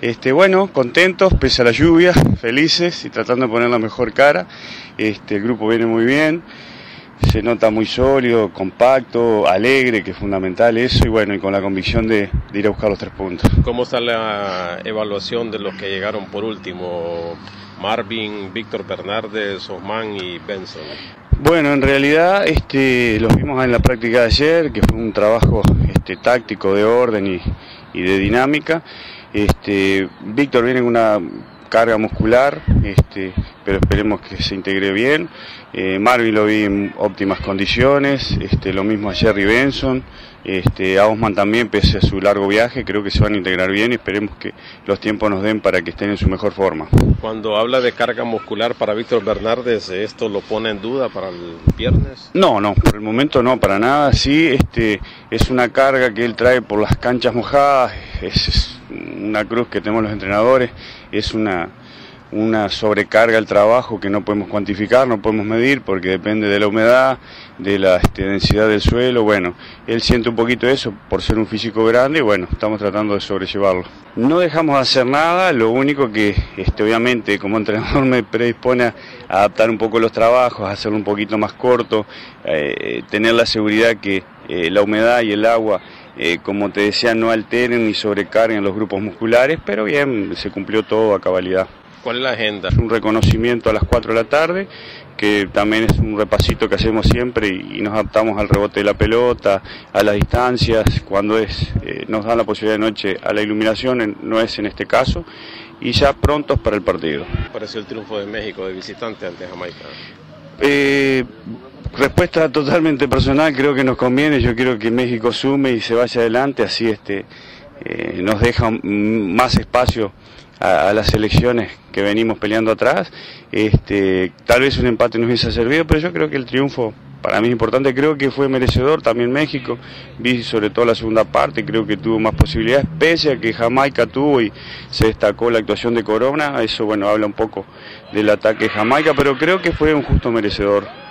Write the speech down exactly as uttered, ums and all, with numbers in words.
Este, bueno, contentos, pese a la lluvia, felices y tratando de poner la mejor cara. Este, el grupo viene muy bien, se nota muy sólido, compacto, alegre, que es fundamental eso, y bueno, y con la convicción de, de ir a buscar los tres puntos. ¿Cómo está la evaluación de los que llegaron por último? Marvin, Víctor Bernardes, Osman y Benson. Bueno, en realidad este, los vimos en la práctica de ayer, que fue un trabajo este, táctico, de orden y, y de dinámica. Este, Víctor viene con una carga muscular, este, pero esperemos que se integre bien. Eh, Marvin lo vi en óptimas condiciones, este, lo mismo a Jerry Benson, este, a Osman también, pese a su largo viaje, creo que se van a integrar bien y esperemos que los tiempos nos den para que estén en su mejor forma. Cuando habla de carga muscular para Víctor Bernardes, ¿esto lo pone en duda para el viernes? No, no, por el momento no, para nada. Sí, este, es una carga que él trae por las canchas mojadas, es, es una cruz que tenemos los entrenadores, es una... una sobrecarga al trabajo que no podemos cuantificar, no podemos medir porque depende de la humedad, de la este, densidad del suelo. Bueno, él siente un poquito eso por ser un físico grande y bueno, estamos tratando de sobrellevarlo. No dejamos de hacer nada, lo único que este, obviamente como entrenador me predispone a adaptar un poco los trabajos, a hacerlo un poquito más corto, eh, tener la seguridad que eh, la humedad y el agua Eh, como te decía, no alteren ni sobrecarguen los grupos musculares, pero bien, se cumplió todo a cabalidad. ¿Cuál es la agenda? Un reconocimiento a las cuatro de la tarde, que también es un repasito que hacemos siempre y, y nos adaptamos al rebote de la pelota, a las distancias, cuando es eh, nos dan la posibilidad de noche a la iluminación, en, no es en este caso, y ya prontos para el partido. ¿Qué pareció el triunfo de México de visitante ante Jamaica? Eh, respuesta totalmente personal, creo que nos conviene, yo quiero que México sume y se vaya adelante, así este eh, nos deja más espacio a, a las elecciones que venimos peleando atrás. Este, tal vez un empate nos hubiese servido, pero yo creo que el triunfo para mí es importante, creo que fue merecedor también México, vi sobre todo la segunda parte, creo que tuvo más posibilidades, pese a que Jamaica tuvo y se destacó la actuación de Corona, eso bueno habla un poco del ataque de Jamaica, pero creo que fue un justo merecedor.